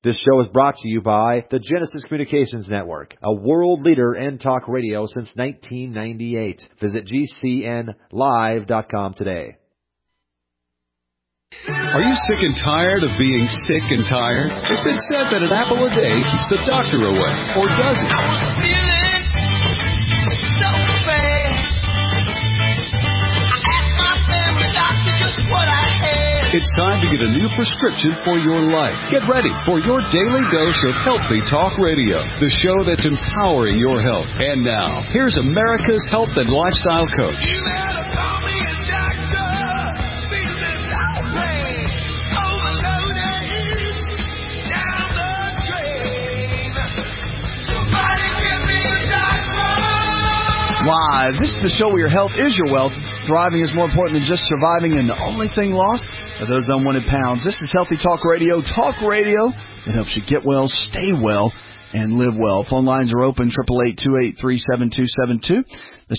This show is brought to you by the Genesis Communications Network, a world leader in talk radio since 1998. Visit GCNlive.com today. Are you sick and tired of being sick and tired? It's been said that an apple a day keeps the doctor away. Or does it? I was feeling so bad. I asked my family doctor just what I had. It's time to get a new prescription for your life. Get ready for your daily dose of Healthy Talk Radio, the show that's empowering your health. And now, here's America's health and lifestyle coach. You better call me a doctor. Feeling outraged, overloaded, down the drain. Somebody give me a doctor. Live. This is the show where your health is your wealth. Thriving is more important than just surviving, and the only thing lost are those unwanted pounds. This is Healthy Talk Radio that helps you get well, stay well, and live well. Phone lines are open, 888-283-7272. That's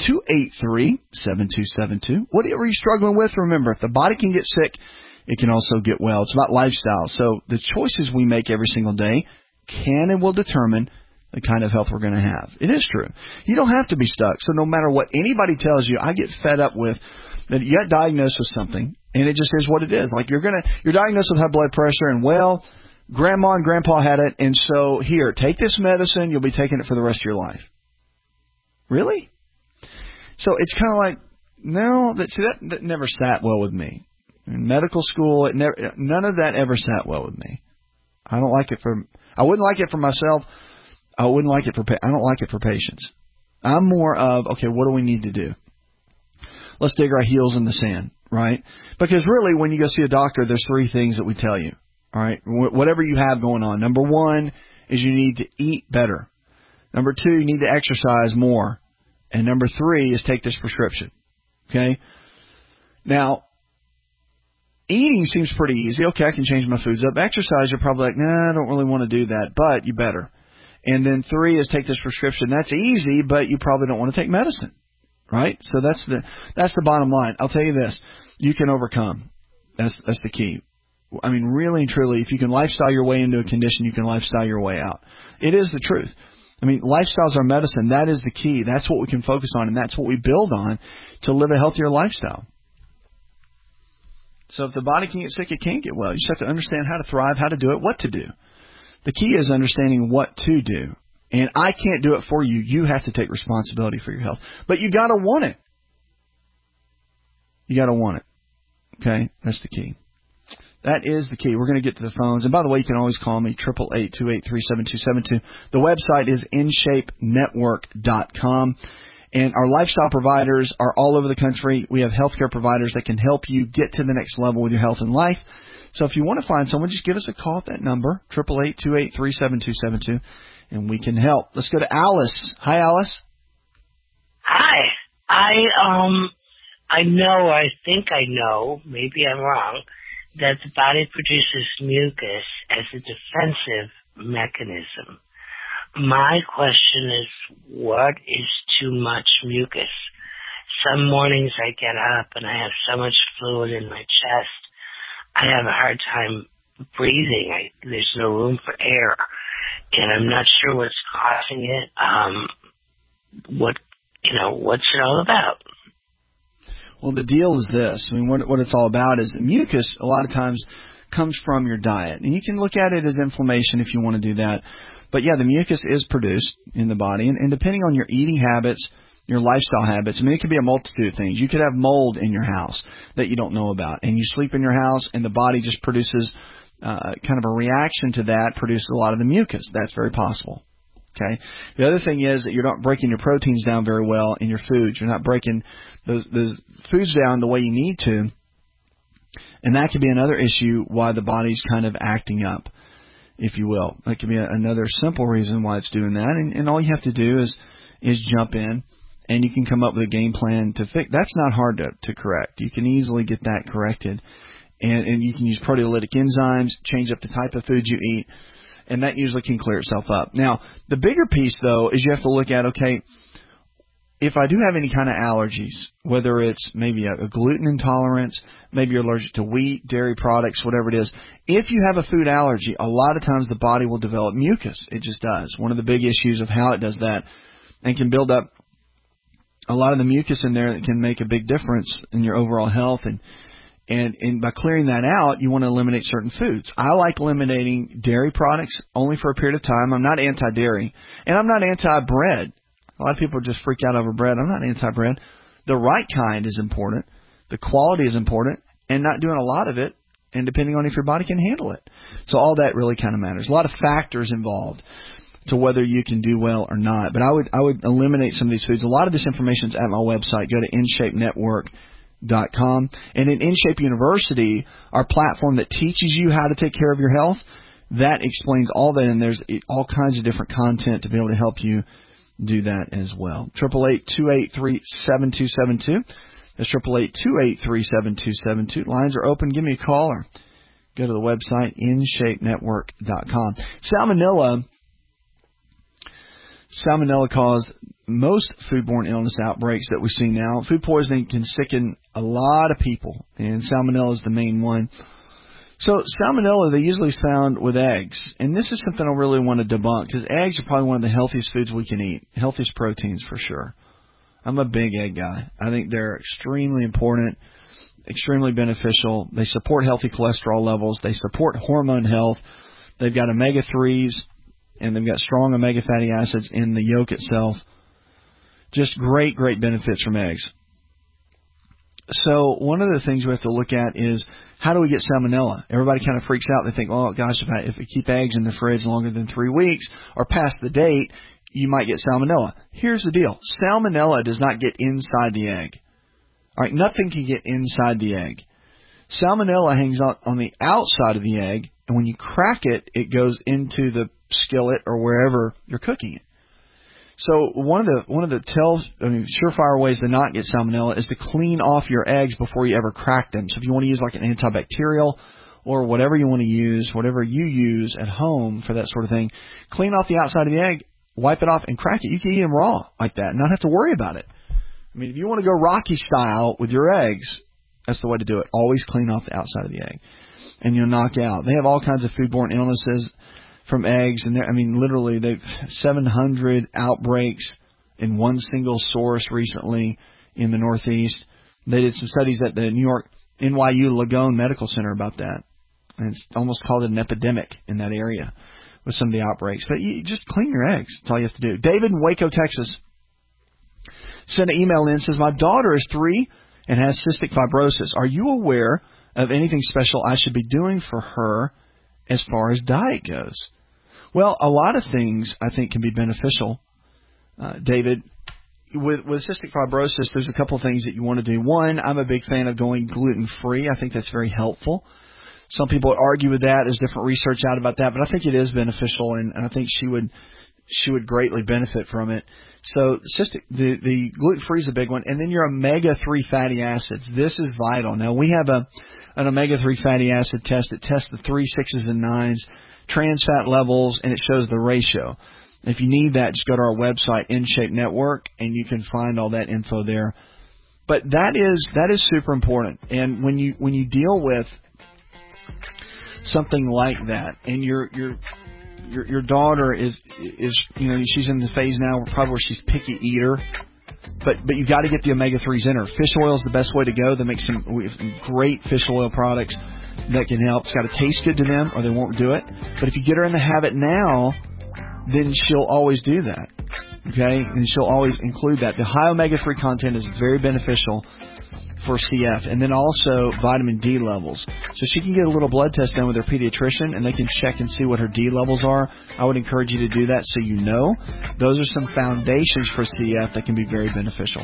888-283-7272. Whatever you're struggling with, remember, if the body can get sick, it can also get well. It's about lifestyle. So the choices we make every single day can and will determine the kind of health we're going to have. It is true. You don't have to be stuck. So no matter what anybody tells you, I get fed up with that you got diagnosed with something, and it just is what it is. Like you're diagnosed with high blood pressure, and well, grandma and grandpa had it, and so here, take this medicine, you'll be taking it for the rest of your life. Really? So it's kind of like, no, that never sat well with me. In medical school, none of that ever sat well with me. I wouldn't like it for myself. I don't like it for patients. I'm more of, okay, what do we need to do? Let's dig our heels in the sand, right? Because really, when you go see a doctor, there's three things that we tell you, all right? Whatever you have going on. Number one is you need to eat better. Number two, you need to exercise more. And number three is take this prescription, okay? Now, eating seems pretty easy. Okay, I can change my foods up. Exercise, you're probably like, nah, I don't really want to do that, but you better. And then three is take this prescription. That's easy, but you probably don't want to take medicine, right? So that's the bottom line. I'll tell you this: you can overcome. That's the key. I mean, really and truly, if you can lifestyle your way into a condition, you can lifestyle your way out. It is the truth. I mean, lifestyles are medicine. That is the key. That's what we can focus on, and that's what we build on to live a healthier lifestyle. So if the body can get sick, it can get well. You just have to understand how to thrive, how to do it, what to do. The key is understanding what to do. And I can't do it for you. You have to take responsibility for your health. But you got to want it. You got to want it. Okay? That's the key. That is the key. We're going to get to the phones. And by the way, you can always call me, 888-283-7272. The website is InShapeNetwork.com. And our lifestyle providers are all over the country. We have healthcare providers that can help you get to the next level with your health and life. So if you want to find someone, just give us a call at that number, 888-283-7272, and we can help. Let's go to Alice. Hi, Alice. Hi. I think I know, maybe I'm wrong, that the body produces mucus as a defensive mechanism. My question is, what is too much mucus? Some mornings I get up and I have so much fluid in my chest, I have a hard time breathing. There's no room for air, and I'm not sure what's causing it. What's it all about? Well, the deal is this. I mean, what it's all about is mucus a lot of times comes from your diet. And you can look at it as inflammation if you want to do that. But, yeah, the mucus is produced in the body. And depending on your eating habits, your lifestyle habits, I mean, it could be a multitude of things. You could have mold in your house that you don't know about. And you sleep in your house and the body just produces kind of a reaction to that, produces a lot of the mucus. That's very possible. Okay. The other thing is that you're not breaking your proteins down very well in your foods. You're not breaking those foods down the way you need to. And that could be another issue why the body's kind of acting up, if you will. That could be another simple reason why it's doing that. And all you have to do is jump in, and you can come up with a game plan to fix. That's not hard to correct. You can easily get that corrected. And you can use proteolytic enzymes, change up the type of food you eat, and that usually can clear itself up. Now, the bigger piece, though, is you have to look at, okay, if I do have any kind of allergies, whether it's maybe a gluten intolerance, maybe you're allergic to wheat, dairy products, whatever it is, if you have a food allergy, a lot of times the body will develop mucus. It just does. One of the big issues of how it does that, and can build up a lot of the mucus in there that can make a big difference in your overall health. And by clearing that out, you want to eliminate certain foods. I like eliminating dairy products only for a period of time. I'm not anti-dairy, and I'm not anti-bread. A lot of people just freak out over bread. I'm not anti-bread. The right kind is important. The quality is important, and not doing a lot of it, and depending on if your body can handle it. So all that really kind of matters. A lot of factors involved to whether you can do well or not. But I would eliminate some of these foods. A lot of this information is at my website. Go to InShapeNetwork.com. And in InShape University, our platform that teaches you how to take care of your health, that explains all that, and there's all kinds of different content to be able to help you do that as well. 888-283-7272. That's 888-283-7272. Lines are open. Give me a call or go to the website, InShapeNetwork.com. Salmonella causes most foodborne illness outbreaks that we see now. Food poisoning can sicken a lot of people, and salmonella is the main one. So salmonella, they usually found with eggs, and this is something I really want to debunk, because eggs are probably one of the healthiest foods we can eat, healthiest proteins for sure. I'm a big egg guy. I think they're extremely important, extremely beneficial. They support healthy cholesterol levels. They support hormone health. They've got omega-3s, and they've got strong omega fatty acids in the yolk itself. Just great, great benefits from eggs. So one of the things we have to look at is, how do we get salmonella? Everybody kind of freaks out. They think, oh, gosh, if we keep eggs in the fridge longer than 3 weeks or past the date, you might get salmonella. Here's the deal. Salmonella does not get inside the egg. All right, nothing can get inside the egg. Salmonella hangs out on the outside of the egg, and when you crack it, it goes into the skillet or wherever you're cooking it. So one of the surefire ways to not get salmonella is to clean off your eggs before you ever crack them. So if you want to use like an antibacterial or whatever you want to use, whatever you use at home for that sort of thing, clean off the outside of the egg, wipe it off, and crack it. You can eat them raw like that and not have to worry about it. I mean, if you want to go Rocky style with your eggs, that's the way to do it. Always clean off the outside of the egg, and you'll knock out. They have all kinds of foodborne illnesses from eggs, and literally, they've 700 outbreaks in one single source recently in the Northeast. They did some studies at the NYU Langone Medical Center about that, and it's almost called an epidemic in that area with some of the outbreaks. But you just clean your eggs. That's all you have to do. David in Waco, Texas, sent an email in, says, my daughter is 3 and has cystic fibrosis. Are you aware of anything special I should be doing for her as far as diet goes? Well, a lot of things I think can be beneficial, David. With cystic fibrosis, there's a couple of things that you want to do. One, I'm a big fan of going gluten-free. I think that's very helpful. Some people would argue with that. There's different research out about that, but I think it is beneficial, and I think she would greatly benefit from it. So the gluten-free is a big one. And then your omega-3 fatty acids. This is vital. Now, we have an omega-3 fatty acid test. It tests the 3, 6s, and 9s, trans fat levels, and it shows the ratio. If you need that, just go to our website, InShape Network, and you can find all that info there. But that is super important. And when you deal with something like that, and your daughter is she's in the phase now probably where she's picky eater, but you got to get the omega-3s in her. Fish oil is the best way to go. They make some great fish oil products that can help. It's got to taste good to them, or they won't do it. But if you get her in the habit now, then she'll always do that. Okay, and she'll always include that. The high omega-3 content is very beneficial for CF, and then also vitamin D levels. So she can get a little blood test done with her pediatrician, and they can check and see what her D levels are. I would encourage you to do that so you know. Those are some foundations for CF that can be very beneficial.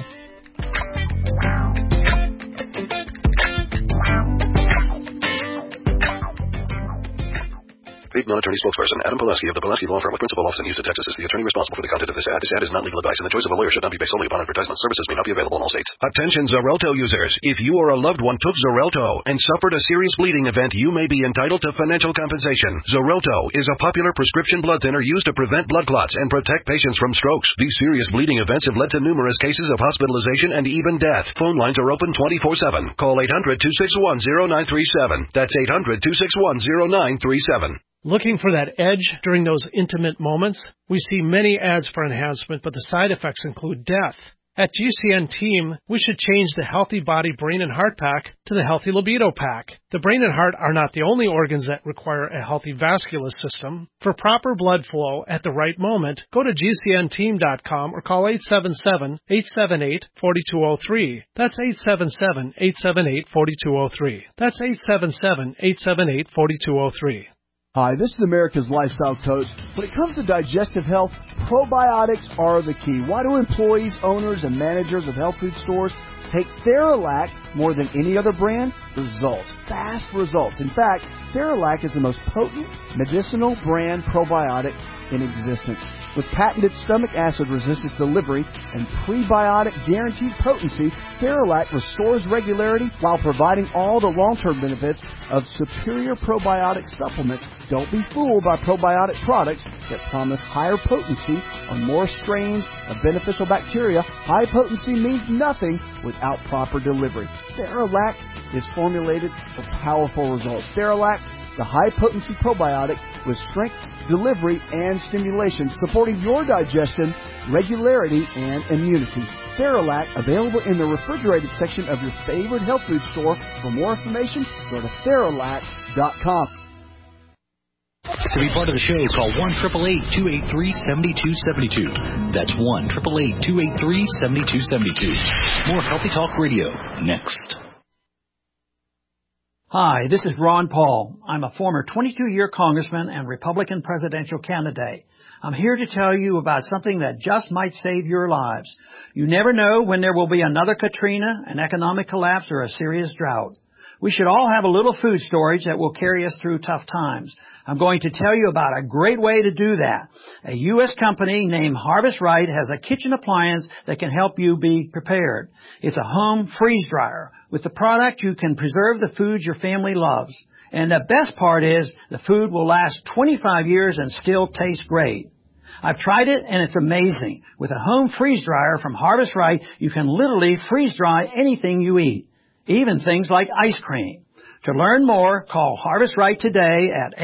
Paid non-attorney spokesperson Adam Pileski of the Pileski Law Firm with principal office in Houston, Texas is the attorney responsible for the content of this ad. This ad is not legal advice, and the choice of a lawyer should not be based solely upon advertisement. Services may not be available in all states. Attention Xarelto users. If you or a loved one took Xarelto and suffered a serious bleeding event, you may be entitled to financial compensation. Xarelto is a popular prescription blood thinner used to prevent blood clots and protect patients from strokes. These serious bleeding events have led to numerous cases of hospitalization and even death. Phone lines are open 24/7. Call 800-261-0937. That's 800-261-0937. Looking for that edge during those intimate moments? We see many ads for enhancement, but the side effects include death. At GCN Team, we should change the Healthy Body, Brain, and Heart Pack to the Healthy Libido Pack. The brain and heart are not the only organs that require a healthy vascular system. For proper blood flow at the right moment, go to GCNteam.com or call 877-878-4203. That's 877-878-4203. That's 877-878-4203. Hi, this is America's Lifestyle Coach. When it comes to digestive health, probiotics are the key. Why do employees, owners, and managers of health food stores take Theralac more than any other brand? Results. Fast results. In fact, Theralac is the most potent medicinal brand probiotic in existence. With patented stomach acid resistance delivery and prebiotic guaranteed potency, Theralac restores regularity while providing all the long-term benefits of superior probiotic supplements. Don't be fooled by probiotic products that promise higher potency on more strains of beneficial bacteria. High potency means nothing without proper delivery. Theralac is formulated for powerful results. Theralac, the high-potency probiotic with strength, delivery, and stimulation, supporting your digestion, regularity, and immunity. Theralac, available in the refrigerated section of your favorite health food store. For more information, go to Theralac.com. To be part of the show, call 1-888-283-7272. That's 1-888-283-7272. More Healthy Talk Radio, next. Hi, this is Ron Paul. I'm a former 22-year congressman and Republican presidential candidate. I'm here to tell you about something that just might save your lives. You never know when there will be another Katrina, an economic collapse, or a serious drought. We should all have a little food storage that will carry us through tough times. I'm going to tell you about a great way to do that. A U.S. company named Harvest Right has a kitchen appliance that can help you be prepared. It's a home freeze dryer. With the product, you can preserve the foods your family loves. And the best part is the food will last 25 years and still taste great. I've tried it, and it's amazing. With a home freeze dryer from Harvest Right, you can literally freeze dry anything you eat, even things like ice cream. To learn more, call Harvest Right today at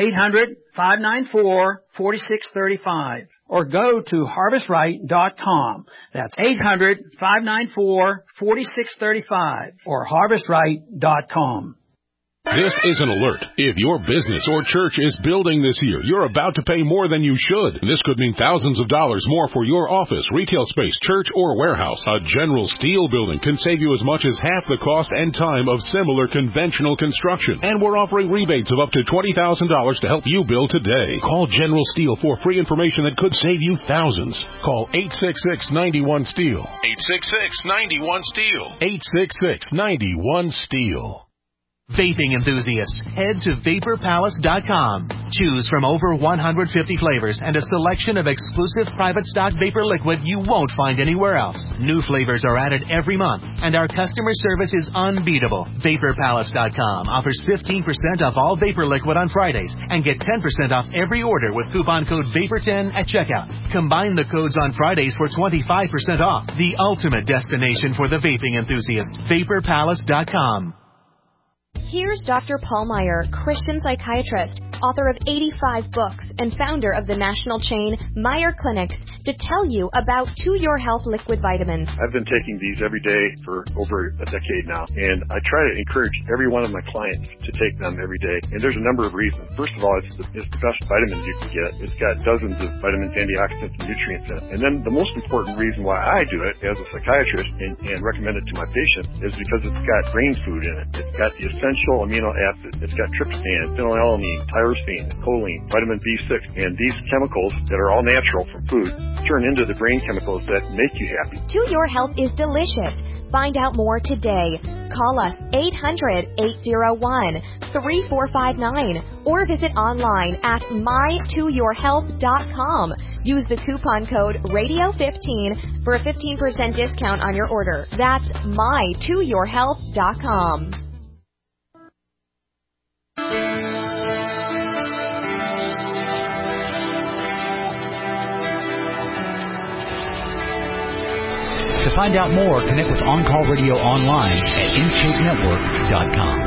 800-594-4635 or go to harvestright.com. That's 800-594-4635 or harvestright.com. This is an alert. If your business or church is building this year, you're about to pay more than you should. This could mean thousands of dollars more for your office, retail space, church, or warehouse. A General Steel building can save you as much as half the cost and time of similar conventional construction. And we're offering rebates of up to $20,000 to help you build today. Call General Steel for free information that could save you thousands. Call 866-91-STEEL. 866-91-STEEL. 866-91-STEEL. Vaping enthusiasts, head to VaporPalace.com. Choose from over 150 flavors and a selection of exclusive private stock vapor liquid you won't find anywhere else. New flavors are added every month, and our customer service is unbeatable. VaporPalace.com offers 15% off all vapor liquid on Fridays and get 10% off every order with coupon code VAPOR10 at checkout. Combine the codes on Fridays for 25% off. The ultimate destination for the vaping enthusiast. VaporPalace.com. Here's Dr. Paul Meyer, Christian psychiatrist, author of 85 books, and founder of the national chain Meyer Clinics, to tell you about To Your Health liquid vitamins. I've been taking these every day for over a decade now, and I try to encourage every one of my clients to take them every day. And there's a number of reasons. First of all, it's the best vitamins you can get. It's got dozens of vitamins, antioxidants, and nutrients in it. And then the most important reason why I do it as a psychiatrist and recommend it to my patients is because it's got brain food in it. It's got the essential amino acids. It's got tryptophan, phenylalanine, tyrosine, choline, vitamin B6, and these chemicals that are all natural from food turn into the brain chemicals that make you happy. To Your Health is delicious. Find out more today. Call us 800-801-3459 or visit online at my2yourhealth.com. Use the coupon code radio15 for a 15% discount on your order. That's my2yourhealth.com. To find out more, connect with On Call Radio online at InShapeNetwork.com.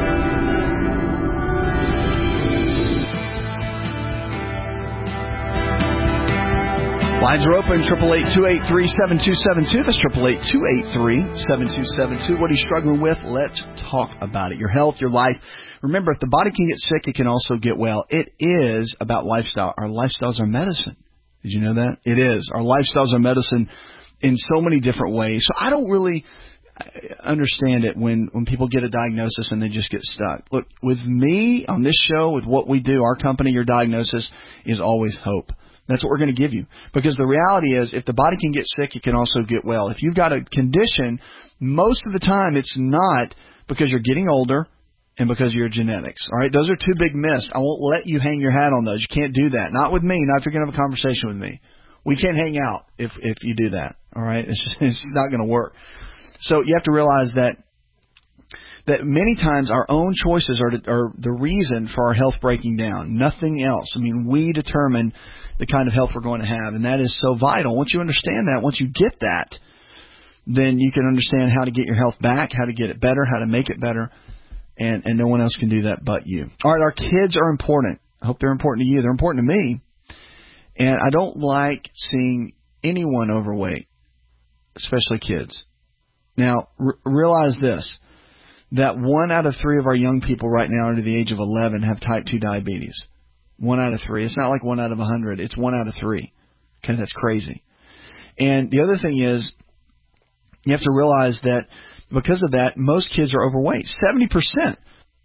Lines are open, 888-283-7272. That's 888-283-7272. What are you struggling with? Let's talk about it. Your health, your life. Remember, if the body can get sick, it can also get well. It is about lifestyle. Our lifestyles are medicine. Did you know that? It is. Our lifestyles are medicine in so many different ways. So I don't really understand it when people get a diagnosis and they just get stuck. Look, with me on this show, with what we do, our company, your diagnosis is always hope. That's what we're going to give you. Because the reality is, if the body can get sick, it can also get well. If you've got a condition, most of the time it's not because you're getting older and because of your genetics. All right? Those are two big myths. I won't let you hang your hat on those. You can't do that. Not with me. Not if you're going to have a conversation with me. We can't hang out if you do that. All right? It's not going to work. So you have to realize that many times our own choices are the reason for our health breaking down. Nothing else. I mean, we determine the kind of health we're going to have, and that is so vital. Once you understand that, once you get that, then you can understand how to get your health back, how to get it better, how to make it better, and no one else can do that but you. All right, our kids are important. I hope they're important to you. They're important to me. And I don't like seeing anyone overweight, especially kids. Now, realize this, that 1 out of 3 of our young people right now under the age of 11 have type 2 diabetes. 1 out of 3. It's not like 1 out of 100. It's 1 out of 3. Okay, that's crazy. And the other thing is, you have to realize that because of that, most kids are overweight. 70%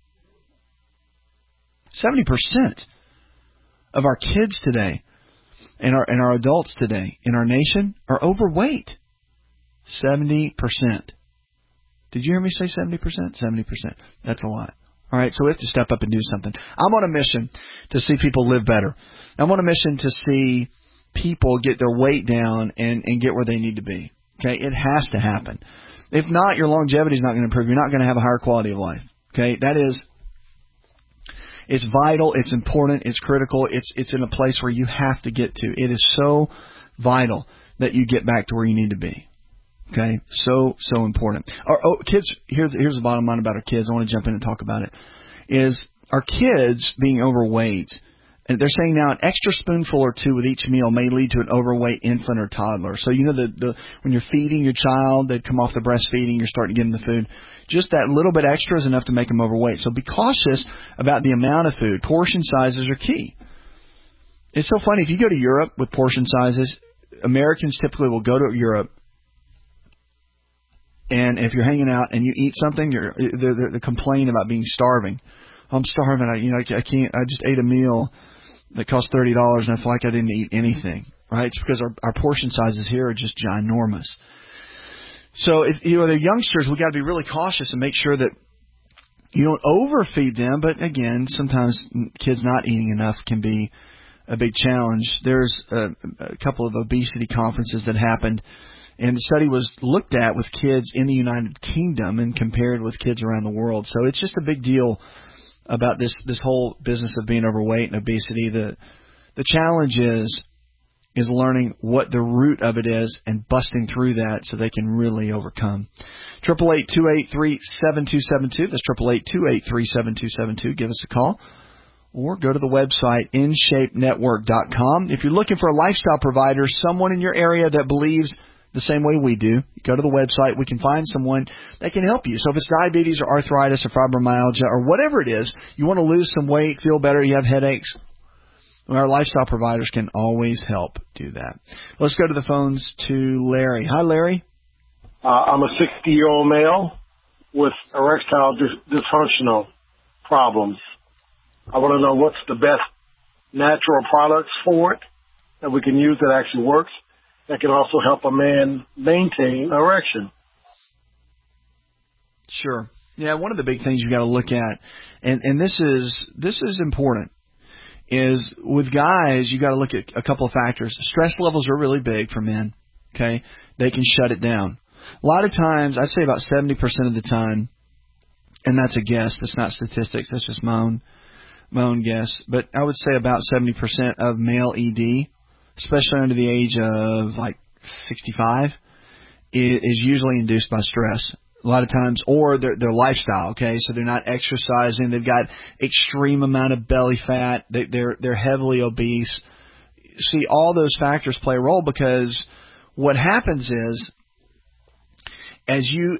of our kids today and our adults today in our nation are overweight. 70%. Did you hear me say 70%? 70%. That's a lot. All right, so we have to step up and do something. I'm on a mission to see people live better. I'm on a mission to see people get their weight down and get where they need to be. Okay, it has to happen. If not, your longevity is not going to improve. You're not going to have a higher quality of life. Okay, it's vital, it's important, it's critical, it's in a place where you have to get to. It is so vital that you get back to where you need to be. Okay, so important. Kids, here's the bottom line about our kids. I want to jump in and talk about it. Is our kids being overweight, and they're saying now an extra spoonful or 2 with each meal may lead to an overweight infant or toddler. So you know when you're feeding your child, they come off the breastfeeding, you're starting to give them the food. Just that little bit extra is enough to make them overweight. So be cautious about the amount of food. Portion sizes are key. It's so funny. If you go to Europe with portion sizes, Americans typically will go to Europe, and if you're hanging out and you eat something, they complain about being starving. I'm starving. I can't. I just ate a meal that cost $30, and I feel like I didn't eat anything. Right? It's because our portion sizes here are just ginormous. So if they're youngsters, we got to be really cautious and make sure that you don't overfeed them. But again, sometimes kids not eating enough can be a big challenge. There's a couple of obesity conferences that happened. And the study was looked at with kids in the United Kingdom and compared with kids around the world. So it's just a big deal about this whole business of being overweight and obesity. The challenge is learning what the root of it is and busting through that so they can really overcome. 888-283-7272. That's 888-283-7272. Give us a call. Or go to the website, InShapeNetwork.com. If you're looking for a lifestyle provider, someone in your area that believes the same way we do, you go to the website. We can find someone that can help you. So if it's diabetes or arthritis or fibromyalgia or whatever it is, you want to lose some weight, feel better, you have headaches, our lifestyle providers can always help do that. Let's go to the phones to Larry. Hi, Larry. I'm a 60-year-old male with erectile dysfunctional problems. I want to know what's the best natural products for it that we can use that actually works, that can also help a man maintain erection. Sure. Yeah, one of the big things you got to look at, and this is important, is with guys you got to look at a couple of factors. Stress levels are really big for men. Okay, they can shut it down. A lot of times, I'd say about 70% of the time, and that's a guess. That's not statistics. That's just my own guess. But I would say about 70% of male ED, especially under the age of like 65, is usually induced by stress. A lot of times, or their lifestyle. Okay, so they're not exercising. They've got extreme amount of belly fat. They're heavily obese. See, all those factors play a role, because what happens is, as you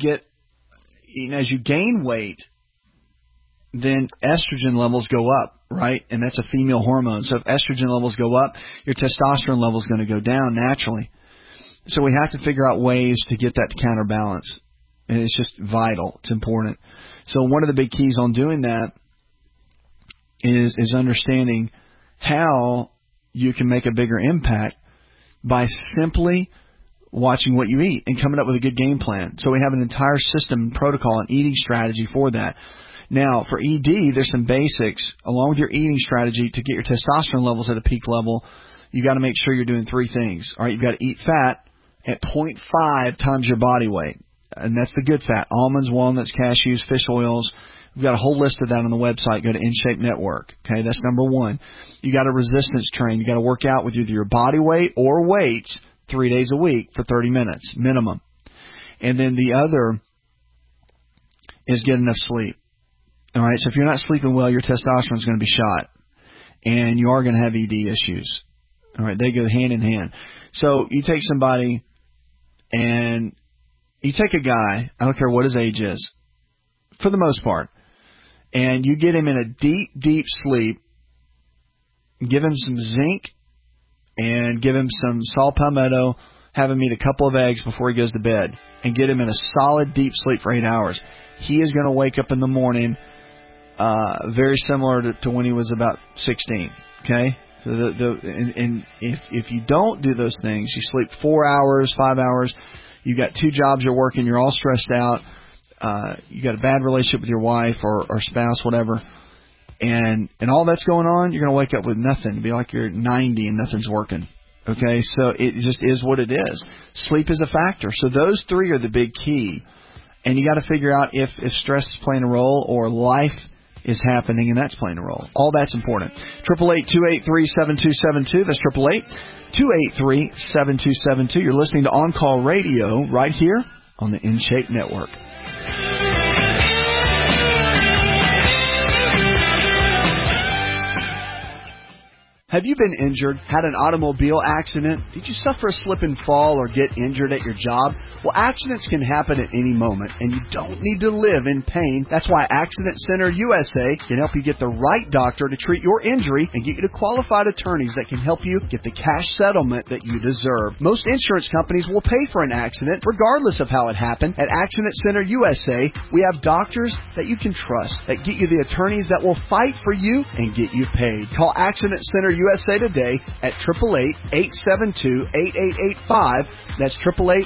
gain weight, then estrogen levels go up, right? And that's a female hormone. So if estrogen levels go up, your testosterone level is going to go down naturally. So we have to figure out ways to get that to counterbalance. And it's just vital. It's important. So one of the big keys on doing that is understanding how you can make a bigger impact by simply watching what you eat and coming up with a good game plan. So we have an entire system, protocol, and eating strategy for that. Now, for ED, there's some basics. Along with your eating strategy, to get your testosterone levels at a peak level, you got to make sure you're doing three things. All right, you've got to eat fat at 0.5 times your body weight. And that's the good fat. Almonds, walnuts, cashews, fish oils. We've got a whole list of that on the website. Go to InShape Network. Okay, that's number one. You got to resistance train. You got to work out with either your body weight or weights 3 days a week for 30 minutes minimum. And then the other is get enough sleep. All right, so if you're not sleeping well, your testosterone is going to be shot, and you are going to have ED issues. All right, they go hand in hand. So you take somebody, and you take a guy, I don't care what his age is, for the most part, and you get him in a deep, deep sleep, give him some zinc, and give him some saw palmetto, have him eat a couple of eggs before he goes to bed, and get him in a solid deep sleep for 8 hours. He is going to wake up in the morning very similar to when he was about 16. Okay? So and if you don't do those things, you sleep 4 hours, 5 hours, you got 2 jobs you're working, you're all stressed out, you got a bad relationship with your wife or spouse, whatever, and all that's going on, you're going to wake up with nothing. It'll be like you're 90 and nothing's working. Okay, so it just is what it is. Sleep is a factor. So those three are the big key. And you got to figure out if stress is playing a role or life is happening and that's playing a role. All that's important. 888-283-7272. That's 888-283-7272. You're listening to On Call Radio right here on the InShape Network. Have you been injured, had an automobile accident? Did you suffer a slip and fall or get injured at your job? Well, accidents can happen at any moment, and you don't need to live in pain. That's why Accident Center USA can help you get the right doctor to treat your injury and get you to qualified attorneys that can help you get the cash settlement that you deserve. Most insurance companies will pay for an accident, regardless of how it happened. At Accident Center USA, we have doctors that you can trust, that get you the attorneys that will fight for you and get you paid. Call Accident Center USA today at 888-872-8885. That's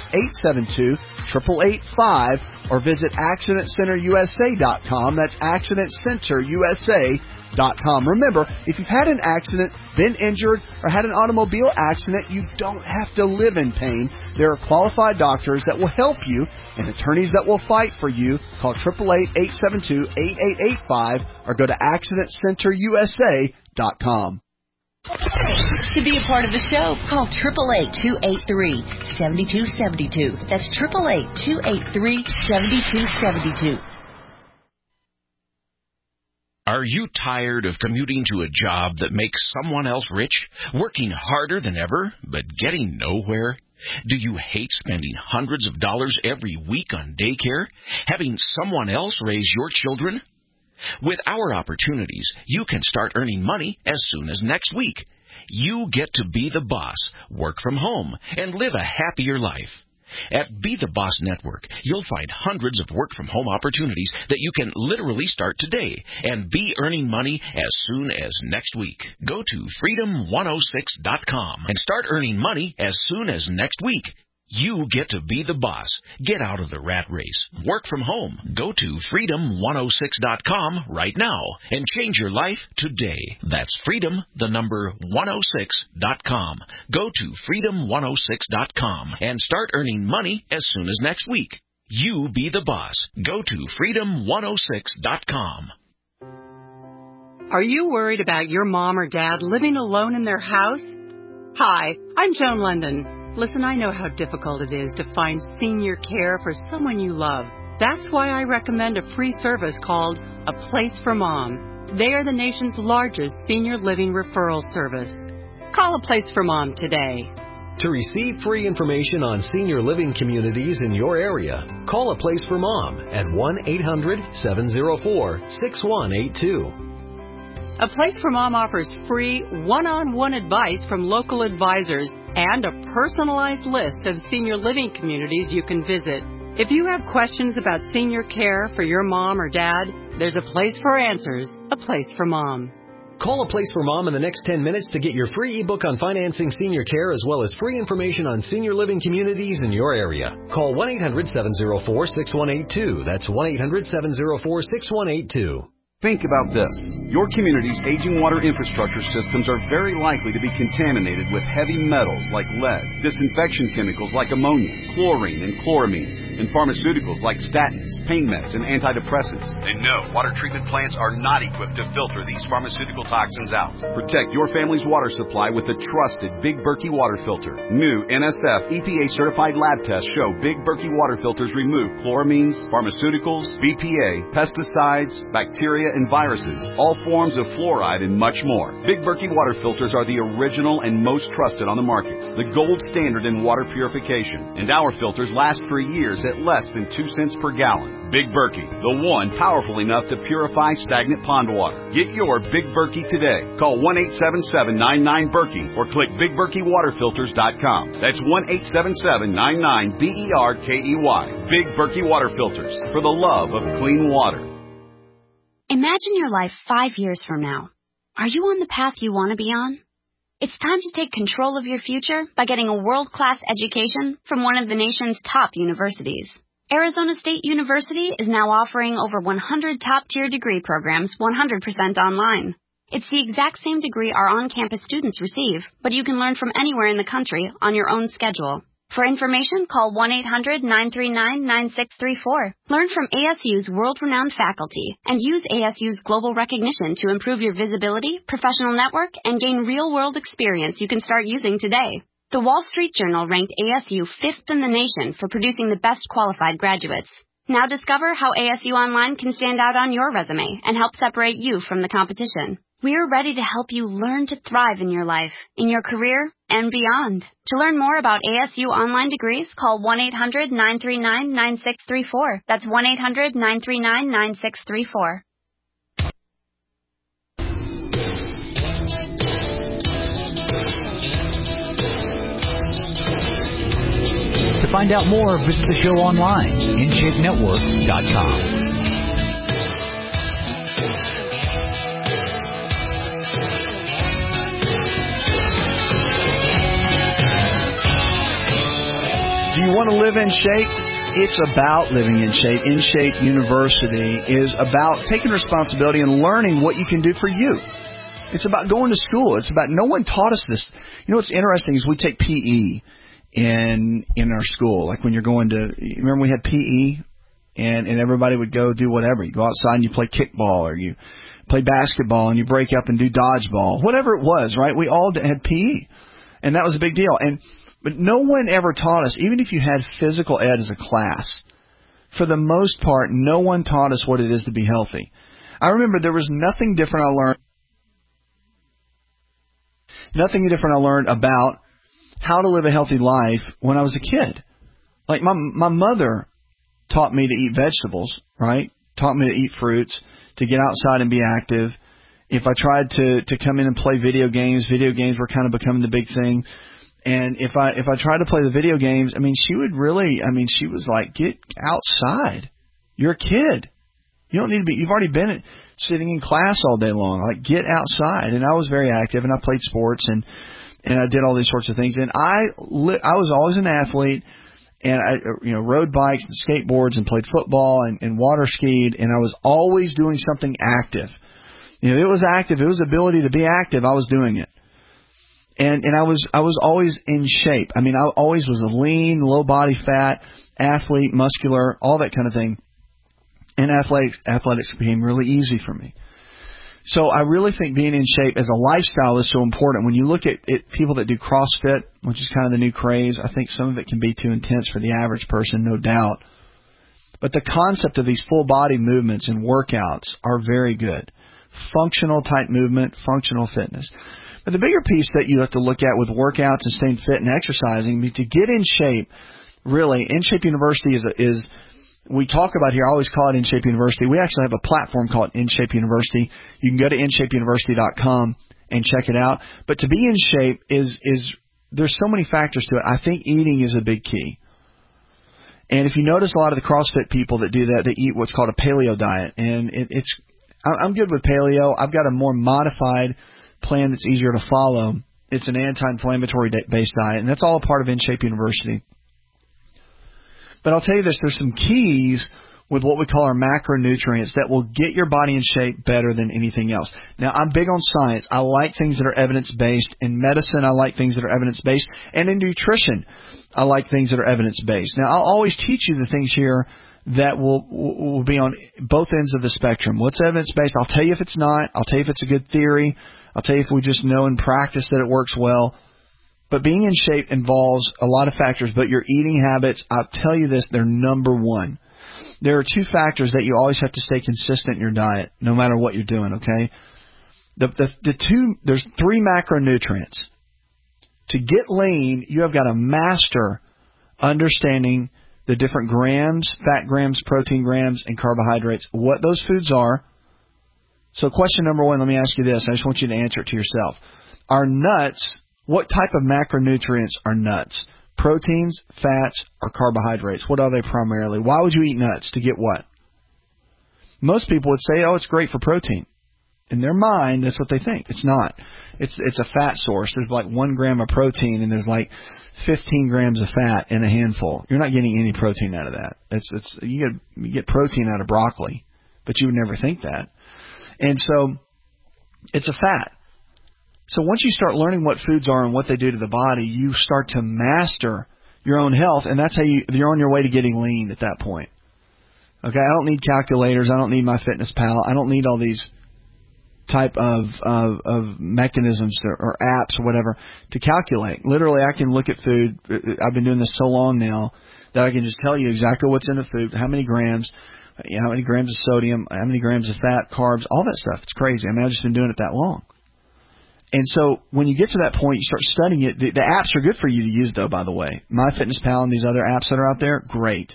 888-872-8885. Or visit AccidentCenterUSA.com. That's AccidentCenterUSA.com. Remember, if you've had an accident, been injured, or had an automobile accident, you don't have to live in pain. There are qualified doctors that will help you and attorneys that will fight for you. Call 888-872-8885 or go to AccidentCenterUSA.com. To be a part of the show, call 888-283-7272. That's 888-283-7272. Are you tired of commuting to a job that makes someone else rich, working harder than ever, but getting nowhere? Do you hate spending hundreds of dollars every week on daycare, having someone else raise your children? With our opportunities, you can start earning money as soon as next week. You get to be the boss, work from home, and live a happier life. At Be the Boss Network, you'll find hundreds of work-from-home opportunities that you can literally start today and be earning money as soon as next week. Go to Freedom106.com and start earning money as soon as next week. You get to be the boss. Get out of the rat race. Work from home. Go to freedom106.com right now and change your life today. That's freedom, the number 106.com. Go to freedom106.com and start earning money as soon as next week. You be the boss. Go to freedom106.com. Are you worried about your mom or dad living alone in their house? Hi, I'm Joan London. Listen, I know how difficult it is to find senior care for someone you love. That's why I recommend a free service called A Place for Mom. They are the nation's largest senior living referral service. Call A Place for Mom today. To receive free information on senior living communities in your area, call A Place for Mom at 1-800-704-6182. A Place for Mom offers free one-on-one advice from local advisors and a personalized list of senior living communities you can visit. If you have questions about senior care for your mom or dad, there's a place for answers, A Place for Mom. Call A Place for Mom in the next 10 minutes to get your free ebook on financing senior care as well as free information on senior living communities in your area. Call 1-800-704-6182. That's 1-800-704-6182. Think about this. Your community's aging water infrastructure systems are very likely to be contaminated with heavy metals like lead, disinfection chemicals like ammonia, chlorine and chloramines, and pharmaceuticals like statins, pain meds, and antidepressants. And no, water treatment plants are not equipped to filter these pharmaceutical toxins out. Protect your family's water supply with the trusted Big Berkey water filter. New NSF EPA-certified lab tests show Big Berkey water filters remove chloramines, pharmaceuticals, BPA, pesticides, bacteria, and viruses, all forms of fluoride, and much more. Big Berkey water filters are the original and most trusted on the market, the gold standard in water purification, and our filters last for years at less than 2 cents per gallon. Big Berkey, the one powerful enough to purify stagnant pond water. Get your Big Berkey today. Call 1-877-99-BERKEY or click BigBerkeyWaterFilters.com. That's 1-877-99-BERKEY. Big Berkey water filters, for the love of clean water. Imagine your life 5 years from now. Are you on the path you want to be on? It's time to take control of your future by getting a world-class education from one of the nation's top universities. Arizona State University is now offering over 100 top-tier degree programs 100% online. It's the exact same degree our on-campus students receive, but you can learn from anywhere in the country on your own schedule. For information, call 1-800-939-9634. Learn from ASU's world-renowned faculty and use ASU's global recognition to improve your visibility, professional network, and gain real-world experience you can start using today. The Wall Street Journal ranked ASU 5th in the nation for producing the best qualified graduates. Now discover how ASU Online can stand out on your resume and help separate you from the competition. We're ready to help you learn to thrive in your life, in your career, and beyond. To learn more about ASU online degrees, call 1-800-939-9634. That's 1-800-939-9634. To find out more, visit the show online, InShapeNetwork.com. Do you want to live in shape? It's about living in shape. In Shape University is about taking responsibility and learning what you can do for you. It's about going to school. It's about, no one taught us this. You know what's interesting is we take PE in our school. Like when you're going to, you remember we had PE and everybody would go do whatever. You go outside and you play kickball, or you play basketball and you break up and do dodgeball. Whatever it was, right? We all had PE. And that was a big deal. But no one ever taught us, even if you had physical ed as a class, for the most part, no one taught us what it is to be healthy. I remember there was nothing different I learned about how to live a healthy life when I was a kid. Like my mother taught me to eat vegetables, right? Taught me to eat fruits, to get outside and be active. If I tried to come in and play video games were kind of becoming the big thing. And if I tried to play the video games, she was like, get outside. You're a kid. You don't need to be, you've already been sitting in class all day long. Like, get outside. And I was very active and I played sports. and I did all these sorts of things. And I was always an athlete, and I rode bikes and skateboards and played football and water skied, and I was always doing something active. It was active. It was ability to be active. I was doing it. And I was always in shape. I mean, I always was a lean, low body fat athlete, muscular, all that kind of thing. And athletics became really easy for me. So I really think being in shape as a lifestyle is so important. When you look at people that do CrossFit, which is kind of the new craze, I think some of it can be too intense for the average person, no doubt. But the concept of these full body movements and workouts are very good. Functional type movement, functional fitness. But the bigger piece that you have to look at with workouts and staying fit and exercising, to get in shape, really, In Shape University is we talk about here, I always call it In Shape University. We actually have a platform called In Shape University. You can go to InShapeUniversity.com and check it out. But to be in shape is there's so many factors to it. I think eating is a big key. And if you notice a lot of the CrossFit people that do that, they eat what's called a paleo diet. And I'm good with paleo. I've got a more modified plan that's easier to follow. It's an anti-inflammatory based diet, and that's all a part of In Shape University. But I'll tell you this, there's some keys with what we call our macronutrients that will get your body in shape better than anything else. Now, I'm big on science. I like things that are evidence-based. In medicine, I like things that are evidence-based. And in nutrition, I like things that are evidence-based. Now, I'll always teach you the things here that will be on both ends of the spectrum. What's evidence-based? I'll tell you if it's not. I'll tell you if it's a good theory. I'll tell you if we just know in practice that it works well. But being in shape involves a lot of factors, but your eating habits, I'll tell you this, they're number one. There are two factors that you always have to stay consistent in your diet, no matter what you're doing, okay? There's 3 macronutrients. To get lean, you have got to master understanding the different grams, fat grams, protein grams, and carbohydrates, what those foods are. So question number 1, let me ask you this. I just want you to answer it to yourself. Are nuts, what type of macronutrients are nuts? Proteins, fats, or carbohydrates? What are they primarily? Why would you eat nuts? To get what? Most people would say, oh, it's great for protein. In their mind, that's what they think. It's not. It's a fat source. There's like 1 gram of protein and there's like 15 grams of fat in a handful. You're not getting any protein out of that. You get protein out of broccoli, but you would never think that. And so it's a fat. So once you start learning what foods are and what they do to the body, you start to master your own health, and that's how you're on your way to getting lean at that point. Okay, I don't need calculators. I don't need MyFitnessPal. I don't need all these type of mechanisms or apps or whatever to calculate. Literally, I can look at food. I've been doing this so long now that I can just tell you exactly what's in the food, how many grams, how many grams of sodium, how many grams of fat, carbs, all that stuff. It's crazy. I mean, I've just been doing it that long. And so when you get to that point, you start studying it. The apps are good for you to use, though, by the way. MyFitnessPal and these other apps that are out there, great.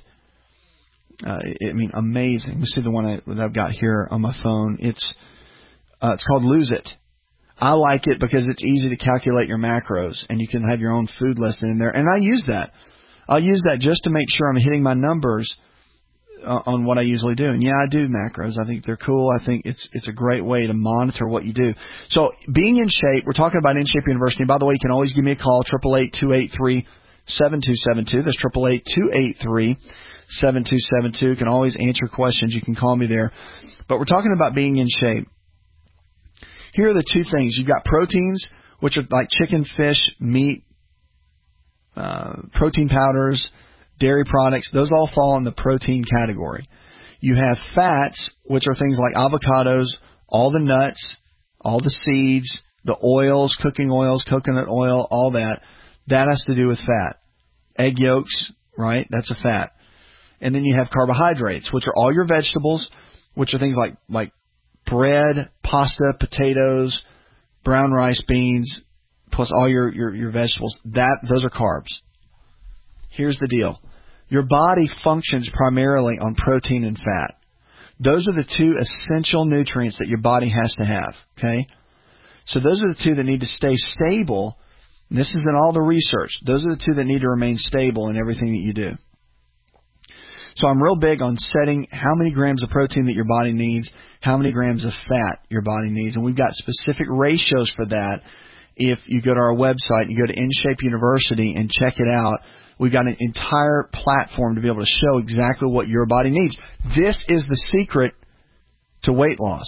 Amazing. Let's see the one that I've got here on my phone. It's called Lose It. I like it because it's easy to calculate your macros, and you can have your own food list in there. And I use that. I'll use that just to make sure I'm hitting my numbers on what I usually do. And yeah, I do macros. I think they're cool. I think it's a great way to monitor what you do. So being in shape, we're talking about In Shape University. And by the way, you can always give me a call, 888-283-7272. That's 888-283-7272. You can always answer questions. You can call me there. But we're talking about being in shape. Here are the 2 things. You've got proteins, which are like chicken, fish, meat, protein powders, dairy products. Those all fall in the protein category. You have fats, which are things like avocados, all the nuts, all the seeds, the oils, cooking oils, coconut oil, all that. That has to do with fat. Egg yolks, right? That's a fat. And then you have carbohydrates, which are all your vegetables, which are things like bread, pasta, potatoes, brown rice, beans, plus all your vegetables. Those are carbs. Here's the deal. Your body functions primarily on protein and fat. Those are the 2 essential nutrients that your body has to have, okay? So those are the 2 that need to stay stable. And this is in all the research. Those are the 2 that need to remain stable in everything that you do. So I'm real big on setting how many grams of protein that your body needs, how many grams of fat your body needs. And we've got specific ratios for that if you go to our website, you go to InShape University and check it out. We've got an entire platform to be able to show exactly what your body needs. This is the secret to weight loss.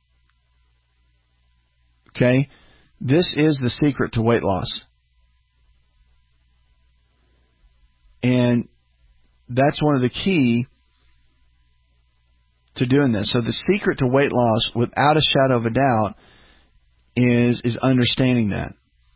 Okay? This is the secret to weight loss. And that's one of the key to doing this. So the secret to weight loss, without a shadow of a doubt, is understanding that.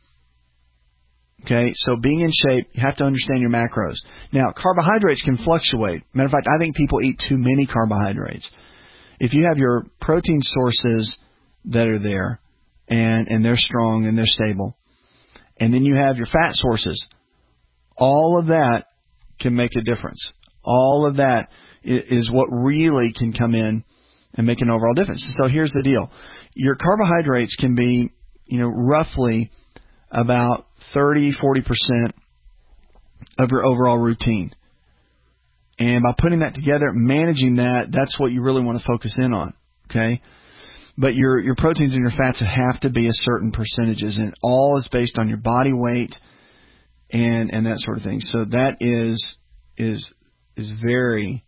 Okay, so being in shape, you have to understand your macros. Now, carbohydrates can fluctuate. Matter of fact, I think people eat too many carbohydrates. If you have your protein sources that are there, and they're strong and they're stable, and then you have your fat sources, all of that can make a difference. All of that is what really can come in and make an overall difference. So here's the deal. Your carbohydrates can be, roughly about 30-40% of your overall routine. And by putting that together, managing that's what you really want to focus in on. Okay? But your proteins and your fats have to be a certain percentages, and all is based on your body weight and that sort of thing. So that is very,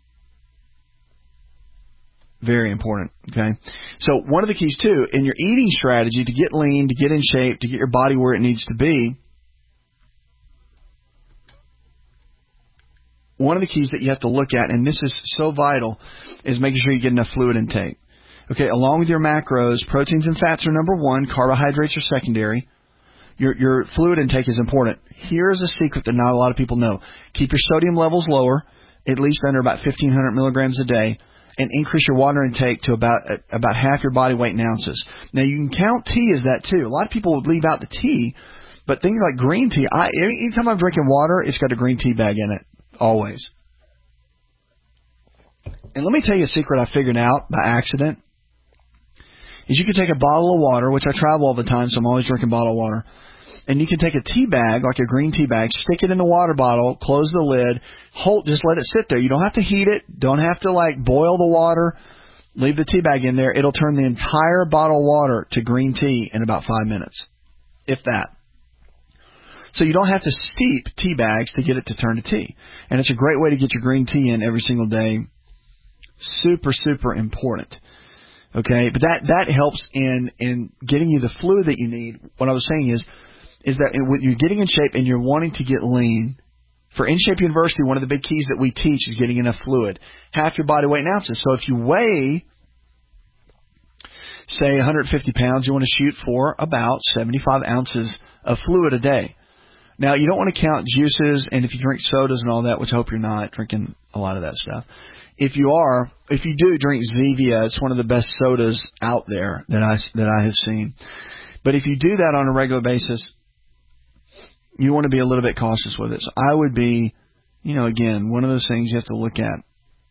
very important. Okay? So one of the keys too in your eating strategy to get lean, to get in shape, to get your body where it needs to be, one of the keys that you have to look at, and this is so vital, is making sure you get enough fluid intake. Okay, along with your macros, proteins and fats are number one, carbohydrates are secondary. Your fluid intake is important. Here's a secret that not a lot of people know. Keep your sodium levels lower, at least under about 1,500 milligrams a day, and increase your water intake to about half your body weight in ounces. Now, you can count tea as that too. A lot of people would leave out the tea, but things like green tea, anytime I'm drinking water, it's got a green tea bag in it, always. And let me tell you a secret I figured out by accident. Is you can take a bottle of water, which I travel all the time, so I'm always drinking bottled water, and you can take a tea bag, like a green tea bag, stick it in the water bottle, close the lid, just let it sit there. You don't have to heat it, don't have to boil the water, leave the tea bag in there. It'll turn the entire bottle of water to green tea in about 5 minutes, if that. So you don't have to steep tea bags to get it to turn to tea. And it's a great way to get your green tea in every single day. Super, super important. Okay, but that helps in getting you the fluid that you need. What I was saying is that when you're getting in shape and you're wanting to get lean, for InShape University, one of the big keys that we teach is getting enough fluid. Half your body weight in ounces. So if you weigh, say, 150 pounds, you want to shoot for about 75 ounces of fluid a day. Now, you don't want to count juices, and if you drink sodas and all that, which I hope you're not drinking a lot of that stuff. If you do drink Zevia, it's one of the best sodas out there that I have seen. But if you do that on a regular basis, you want to be a little bit cautious with it. So I would be, again, one of those things you have to look at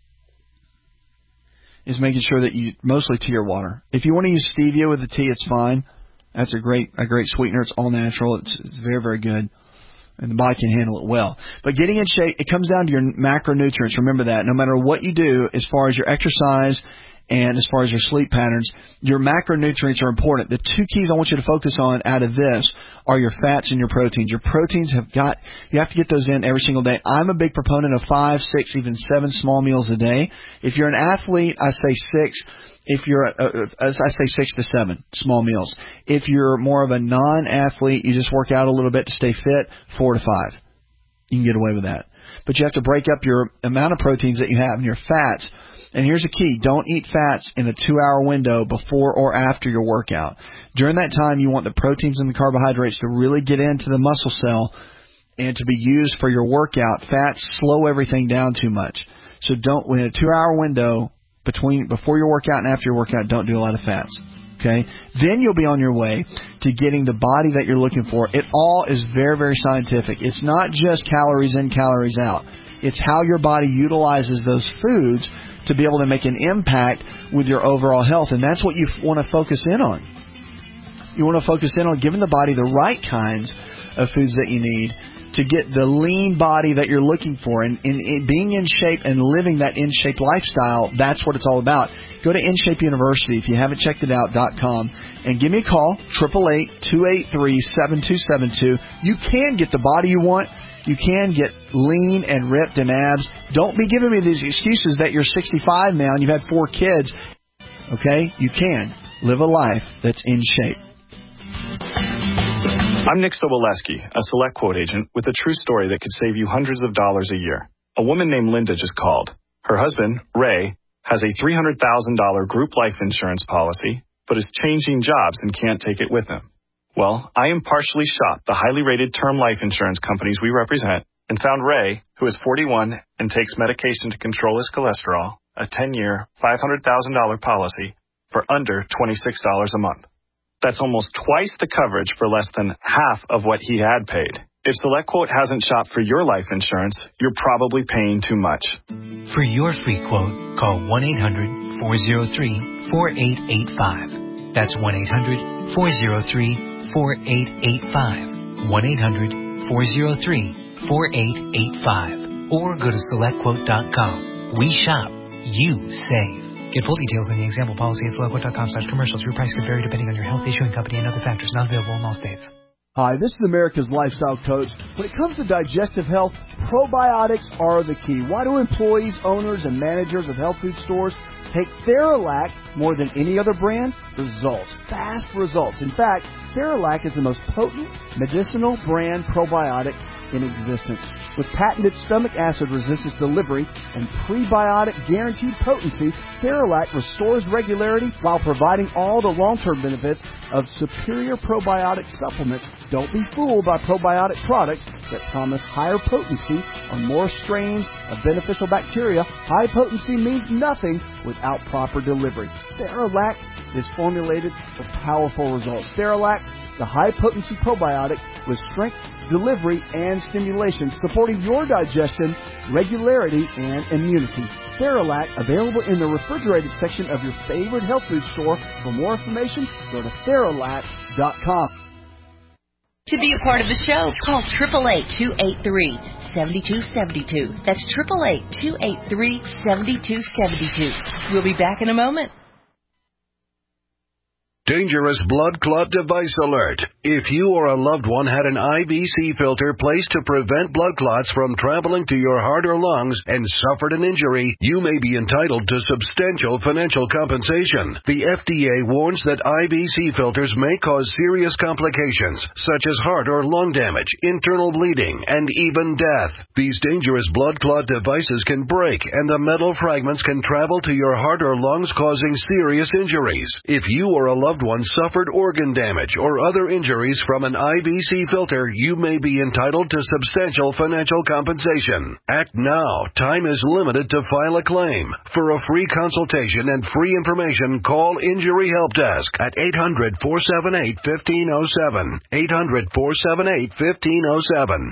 is making sure that you mostly tea or water. If you want to use stevia with the tea, it's fine. That's a great sweetener. It's all natural. It's very, very good. And the body can handle it well. But getting in shape, it comes down to your macronutrients. Remember that. No matter what you do, as far as your exercise and as far as your sleep patterns, your macronutrients are important. The two keys I want you to focus on out of this are your fats and your proteins. Your proteins you have to get those in every single day. I'm a big proponent of 5, 6, even 7 small meals a day. If you're an athlete, I say 6. If you're, I say 6 to 7 small meals. If you're more of a non-athlete, you just work out a little bit to stay fit, 4 to 5. You can get away with that. But you have to break up your amount of proteins that you have and your fats. And here's the key. Don't eat fats in a 2-hour window before or after your workout. During that time, you want the proteins and the carbohydrates to really get into the muscle cell and to be used for your workout. Fats slow everything down too much. So don't, in a 2-hour window, before your workout and after your workout, don't do a lot of fats. Okay? Then you'll be on your way to getting the body that you're looking for. It all is very, very scientific. It's not just calories in, calories out. It's how your body utilizes those foods to be able to make an impact with your overall health. And that's what you want to focus in on. You want to focus in on giving the body the right kinds of foods that you need to get the lean body that you're looking for. And being in shape and living that in-shape lifestyle, that's what it's all about. Go to InShape University, if you haven't checked it out, .com, and give me a call, 888-283-7272. You can get the body you want. You can get lean and ripped and abs. Don't be giving me these excuses that you're 65 now and you've had 4 kids. Okay? You can live a life that's in shape. I'm Nick Soboleski, a Select Quote agent with a true story that could save you hundreds of dollars a year. A woman named Linda just called. Her husband, Ray, has a $300,000 group life insurance policy, but is changing jobs and can't take it with him. Well, I impartially shopped the highly rated term life insurance companies we represent and found Ray, who is 41 and takes medication to control his cholesterol, a 10-year, $500,000 policy for under $26 a month. That's almost twice the coverage for less than half of what he had paid. If SelectQuote hasn't shopped for your life insurance, you're probably paying too much. For your free quote, call 1-800-403-4885. That's 1-800-403-4885. 1-800-403-4885. Or go to SelectQuote.com. We shop. You save. Get full details on the example policy at SelectQuote.com/commercials. Your price could vary depending on your health, issuing company, and other factors. Not available in all states. Hi, this is America's Lifestyle Coach. When it comes to digestive health, probiotics are the key. Why do employees, owners, and managers of health food stores take Theralac more than any other brand? Results. Fast results. In fact, Theralac is the most potent medicinal brand probiotic in existence. With patented stomach acid resistance delivery and prebiotic guaranteed potency, Theralac restores regularity while providing all the long-term benefits of superior probiotic supplements. Don't be fooled by probiotic products that promise higher potency on more strains of beneficial bacteria. High potency means nothing without proper delivery. Theralac is formulated for powerful results. Theralac, the high-potency probiotic with strength, delivery, and stimulation, supporting your digestion, regularity, and immunity. Theralac, available in the refrigerated section of your favorite health food store. For more information, go to Theralac.com. To be a part of the show, call 888-283-7272. That's 888-283-7272. We'll be back in a moment. Dangerous blood clot device alert. If you or a loved one had an IVC filter placed to prevent blood clots from traveling to your heart or lungs and suffered an injury, you may be entitled to substantial financial compensation. The FDA warns that IVC filters may cause serious complications, such as heart or lung damage, internal bleeding, and even death. These dangerous blood clot devices can break, and the metal fragments can travel to your heart or lungs, causing serious injuries. If you or a loved one suffered organ damage or other injuries from an IVC filter, you may be entitled to substantial financial compensation. Act now. Time is limited to file a claim. For a free consultation and free information, call Injury Help Desk at 800-478-1507. 800-478-1507.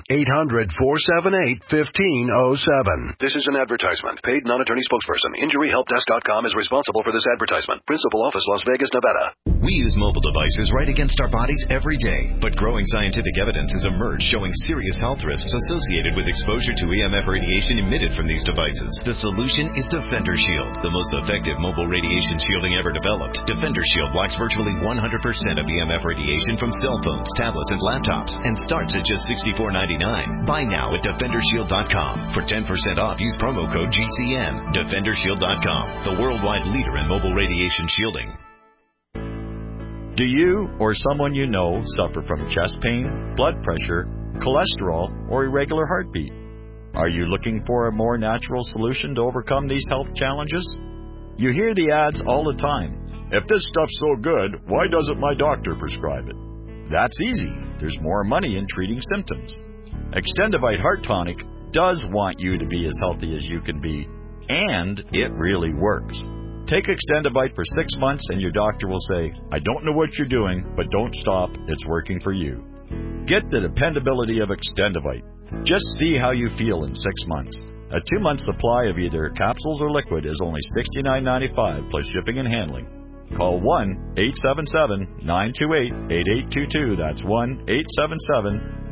800-478-1507. This is an advertisement. Paid non-attorney spokesperson. InjuryHelpDesk.com is responsible for this advertisement. Principal office, Las Vegas, Nevada. We use mobile devices right against our bodies every day, but growing scientific evidence has emerged showing serious health risks associated with exposure to EMF radiation emitted from these devices. The solution is Defender Shield, the most effective mobile radiation shielding ever developed. Defender Shield blocks virtually 100% of EMF radiation from cell phones, tablets, and laptops, and starts at just $64.99. Buy now at DefenderShield.com. For 10% off, use promo code GCN. DefenderShield.com, the worldwide leader in mobile radiation shielding. Do you or someone you know suffer from chest pain, blood pressure, cholesterol, or irregular heartbeat? Are you looking for a more natural solution to overcome these health challenges? You hear the ads all the time. If this stuff's so good, why doesn't my doctor prescribe it? That's easy. There's more money in treating symptoms. Extendivite Heart Tonic does want you to be as healthy as you can be, and it really works. Take Extendivite for 6 months and your doctor will say, I don't know what you're doing, but don't stop. It's working for you. Get the dependability of Extendivite. Just see how you feel in 6 months. A 2-month supply of either capsules or liquid is only $69.95 plus shipping and handling. Call 1-877-928-8822. That's 1-877-928-8822.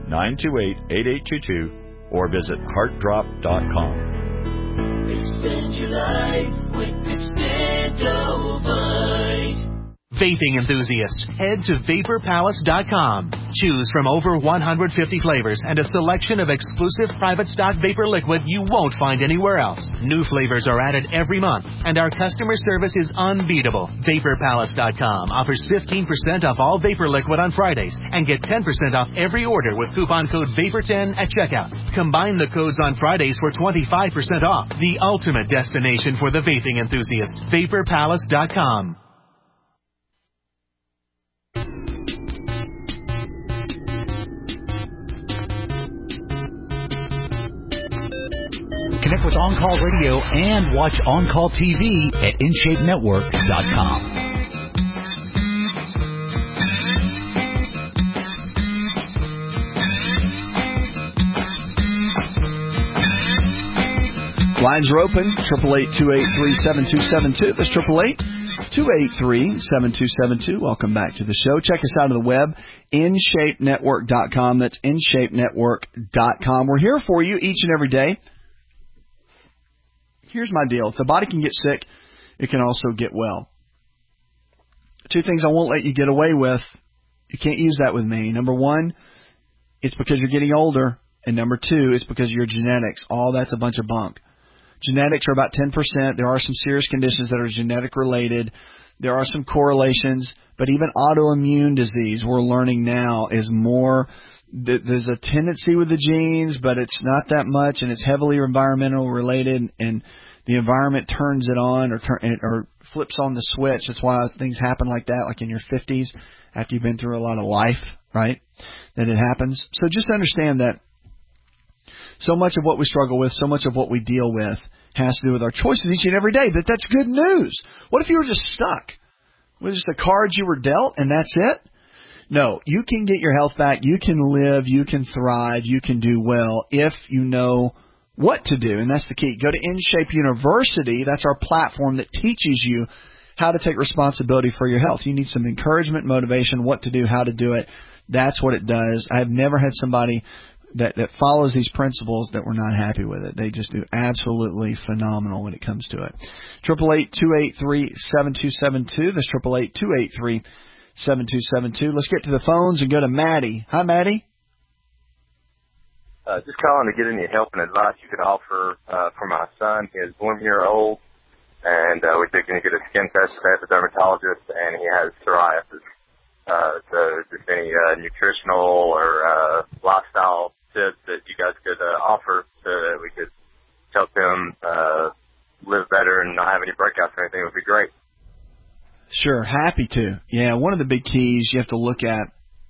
928-8822 or visit heartdrop.com. Extend your life with Extendovite. Vaping enthusiasts, head to VaporPalace.com. Choose from over 150 flavors and a selection of exclusive private stock vapor liquid you won't find anywhere else. New flavors are added every month, and our customer service is unbeatable. VaporPalace.com offers 15% off all vapor liquid on Fridays and get 10% off every order with coupon code VAPOR10 at checkout. Combine the codes on Fridays for 25% off. The ultimate destination for the vaping enthusiast. VaporPalace.com. Connect with On Call Radio and watch On Call TV at InShapeNetwork.com. Lines are open, 888-283-7272. That's 888-283-7272. Welcome back to the show. Check us out on the web, InShapeNetwork.com. That's InShapeNetwork.com. We're here for you each and every day. Here's my deal. If the body can get sick, it can also get well. Two things I won't let you get away with. You can't use that with me. Number one, it's because you're getting older. And number two, it's because of your genetics. All that's a bunch of bunk. Genetics are about 10%. There are some serious conditions that are genetic related. There are some correlations. But even autoimmune disease, we're learning now, is more... There's a tendency with the genes, but it's not that much, and it's heavily environmental related, and the environment turns it on or flips on the switch. That's why things happen like that, like in your 50s, after you've been through a lot of life, right, that it happens. So just understand that so much of what we struggle with, so much of what we deal with has to do with our choices each and every day. That's good news. What if you were just stuck with just the cards you were dealt, and that's it? No, you can get your health back. You can live. You can thrive. You can do well if you know what to do. And that's the key. Go to InShape University. That's our platform that teaches you how to take responsibility for your health. You need some encouragement, motivation, what to do, how to do it. That's what it does. I've never had somebody that follows these principles that were not happy with it. They just do absolutely phenomenal when it comes to it. 888-283-7272. That's 888-283-7272. Let's get to the phones and go to Maddie. Hi, Maddie. Just calling to get any help and advice you could offer for my son. He is 1 year old, and we're thinking to get a skin test at the dermatologist, and he has psoriasis. So just any nutritional or lifestyle tips that you guys could offer so that we could help him live better and not have any breakouts or anything would be great. Sure, happy to. Yeah, one of the big keys you have to look at,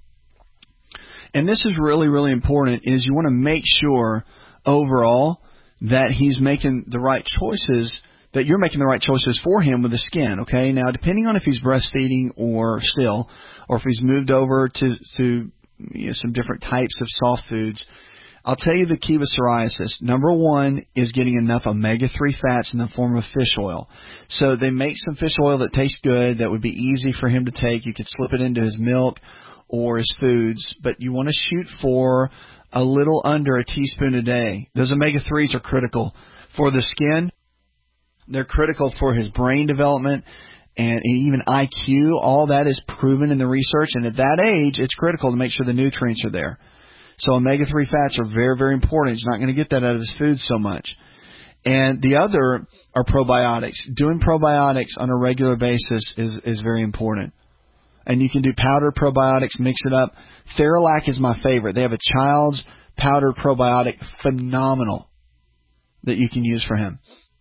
and this is really, really important, is you want to make sure overall that he's making the right choices, that you're making the right choices for him with the skin, okay? Now, depending on if he's breastfeeding or still, or if he's moved over to some different types of soft foods, I'll tell you the key with psoriasis. Number one is getting enough omega-3 fats in the form of fish oil. So they make some fish oil that tastes good, that would be easy for him to take. You could slip it into his milk or his foods, but you want to shoot for a little under a teaspoon a day. Those omega-3s are critical for the skin. They're critical for his brain development and even IQ. All that is proven in the research, and at that age, it's critical to make sure the nutrients are there. So omega-3 fats are very, very important. He's not going to get that out of his food so much. And the other are probiotics. Doing probiotics on a regular basis is very important. And you can do powdered probiotics, mix it up. Theralac is my favorite. They have a child's powdered probiotic, phenomenal, that you can use for him.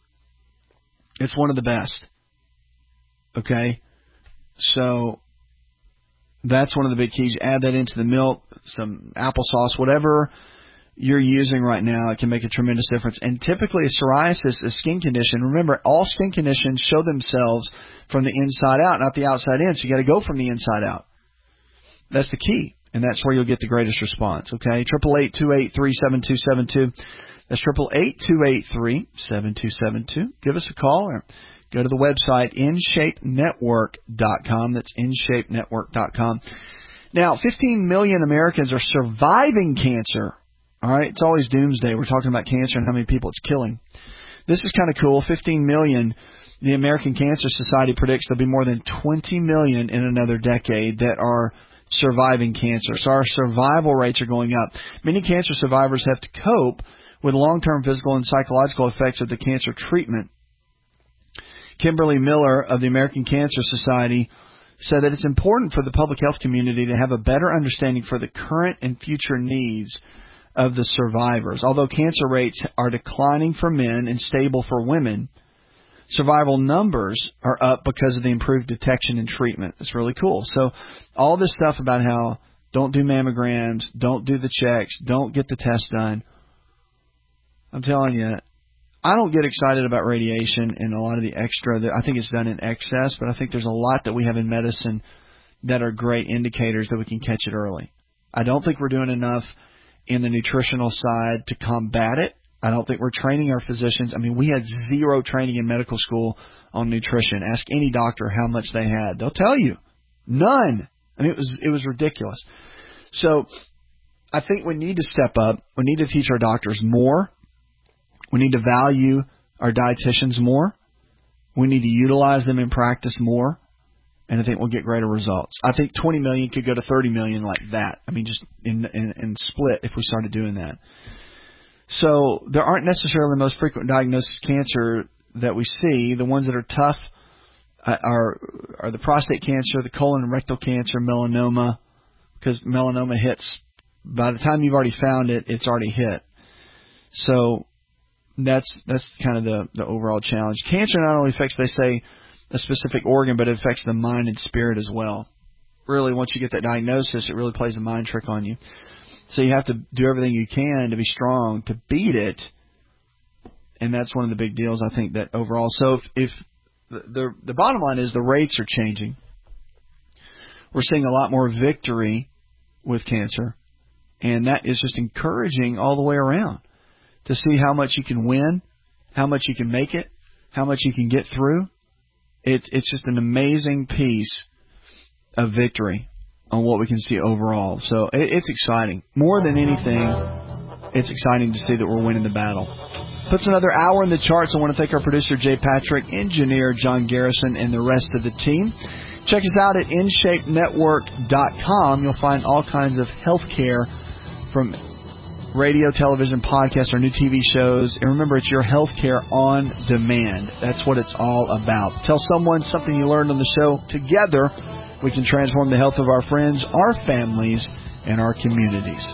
It's one of the best. Okay? So that's one of the big keys. Add that into the milk, some applesauce, whatever you're using right now. It can make a tremendous difference. And typically, psoriasis, a skin condition. Remember, all skin conditions show themselves from the inside out, not the outside in. So you got to go from the inside out. That's the key, and that's where you'll get the greatest response. Okay, 888-283-7272. That's 888-283-7272. Give us a call or go to the website, InShapeNetwork.com. That's InShapeNetwork.com. Now, 15 million Americans are surviving cancer. All right, it's always doomsday. We're talking about cancer and how many people it's killing. This is kind of cool. 15 million. The American Cancer Society predicts there'll be more than 20 million in another decade that are surviving cancer. So our survival rates are going up. Many cancer survivors have to cope with long-term physical and psychological effects of the cancer treatment. Kimberly Miller of the American Cancer Society said that it's important for the public health community to have a better understanding for the current and future needs of the survivors. Although cancer rates are declining for men and stable for women, survival numbers are up because of the improved detection and treatment. It's really cool. So all this stuff about how don't do mammograms, don't do the checks, don't get the test done. I'm telling you, I don't get excited about radiation and a lot of the extra. I think it's done in excess, but I think there's a lot that we have in medicine that are great indicators that we can catch it early. I don't think we're doing enough in the nutritional side to combat it. I don't think we're training our physicians. I mean, we had zero training in medical school on nutrition. Ask any doctor how much they had. They'll tell you. None. I mean, it was ridiculous. So I think we need to step up. We need to teach our doctors more. We need to value our dietitians more. We need to utilize them in practice more. And I think we'll get greater results. I think 20 million could go to 30 million like that. I mean, just in split if we started doing that. So there aren't necessarily the most frequent diagnosis of cancer that we see. The ones that are tough are the prostate cancer, the colon and rectal cancer, melanoma, because melanoma hits. By the time you've already found it, it's already hit. So that's kind of the overall challenge. Cancer not only affects, they say, a specific organ, but it affects the mind and spirit as well. Really, once you get that diagnosis, it really plays a mind trick on you. So you have to do everything you can to be strong to beat it, and that's one of the big deals, I think, that overall. So if the bottom line is the rates are changing. We're seeing a lot more victory with cancer, and that is just encouraging all the way around to see how much you can win, how much you can make it, how much you can get through. It's just an amazing piece of victory on what we can see overall. So it's exciting. More than anything, it's exciting to see that we're winning the battle. Puts another hour in the charts. I want to thank our producer, Jay Patrick, engineer John Garrison, and the rest of the team. Check us out at InShapeNetwork.com. You'll find all kinds of health care from radio, television, podcasts, or new TV shows. And remember, it's your health care on demand. That's what it's all about. Tell someone something you learned on the show. Together, we can transform the health of our friends, our families, and our communities.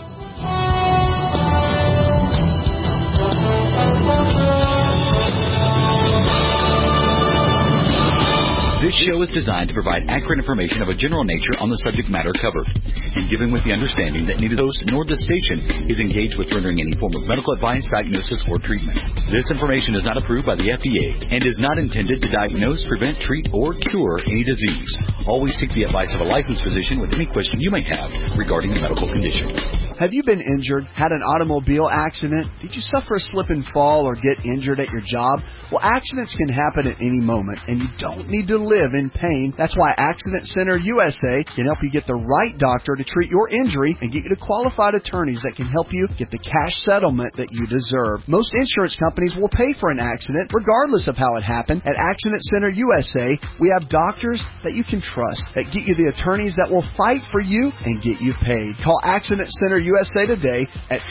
This show is designed to provide accurate information of a general nature on the subject matter covered, and given with the understanding that neither the host nor the station is engaged with rendering any form of medical advice, diagnosis, or treatment. This information is not approved by the FDA and is not intended to diagnose, prevent, treat, or cure any disease. Always seek the advice of a licensed physician with any question you may have regarding a medical condition. Have you been injured, had an automobile accident? Did you suffer a slip and fall or get injured at your job? Well, accidents can happen at any moment, and you don't need to live in pain. That's why Accident Center USA can help you get the right doctor to treat your injury and get you to qualified attorneys that can help you get the cash settlement that you deserve. Most insurance companies will pay for an accident regardless of how it happened. At Accident Center USA, we have doctors that you can trust that get you the attorneys that will fight for you and get you paid. Call Accident Center USA today at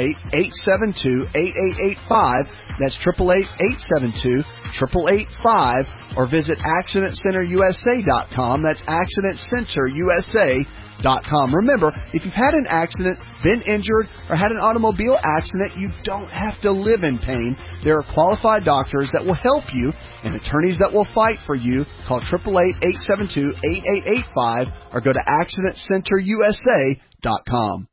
888-872-8885. That's 888-872-8885, or visit AccidentCenterUSA.com. That's AccidentCenterUSA.com. Remember, if you've had an accident, been injured, or had an automobile accident, you don't have to live in pain. There are qualified doctors that will help you and attorneys that will fight for you. Call 888-872-8885 or go to AccidentCenterUSA.com.